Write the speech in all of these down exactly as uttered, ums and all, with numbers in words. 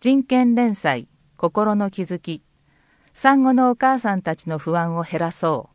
人権連載心の気づき、産後のお母さんたちの不安を減らそう、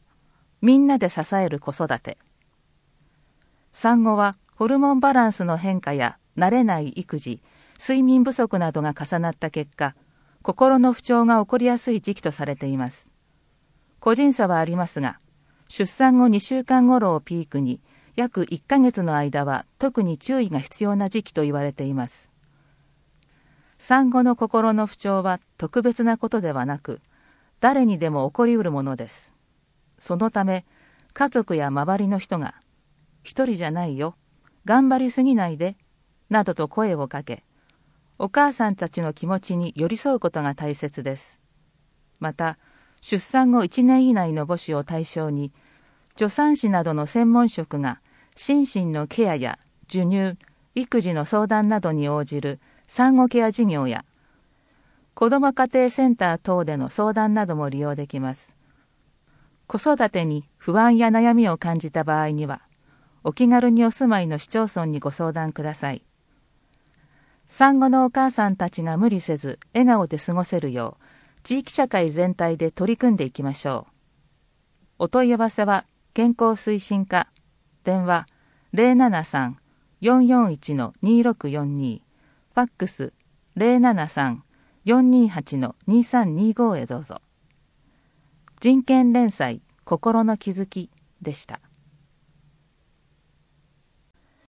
みんなで支える子育て。産後はホルモンバランスの変化や慣れない育児、睡眠不足などが重なった結果、心の不調が起こりやすい時期とされています。個人差はありますが、出産後にしゅうかん頃をピークに約いっかげつの間は特に注意が必要な時期と言われています。産後の心の不調は特別なことではなく、誰にでも起こりうるものです。そのため、家族や周りの人が、一人じゃないよ、頑張りすぎないで、などと声をかけ、お母さんたちの気持ちに寄り添うことが大切です。また、出産後いちねん以内の母子を対象に、助産師などの専門職が心身のケアや授乳、育児の相談などに応じる産後ケア事業や、子ども家庭センター等での相談なども利用できます。子育てに不安や悩みを感じた場合には、お気軽にお住まいの市町村にご相談ください。産後のお母さんたちが無理せず笑顔で過ごせるよう、地域社会全体で取り組んでいきましょう。お問い合わせは健康推進課、電話 ゼロななさん よんよんいち にろくよんに、ファックス ゼロななさん よんにはち にさんにご へどうぞ。人権連載心の気づきでした。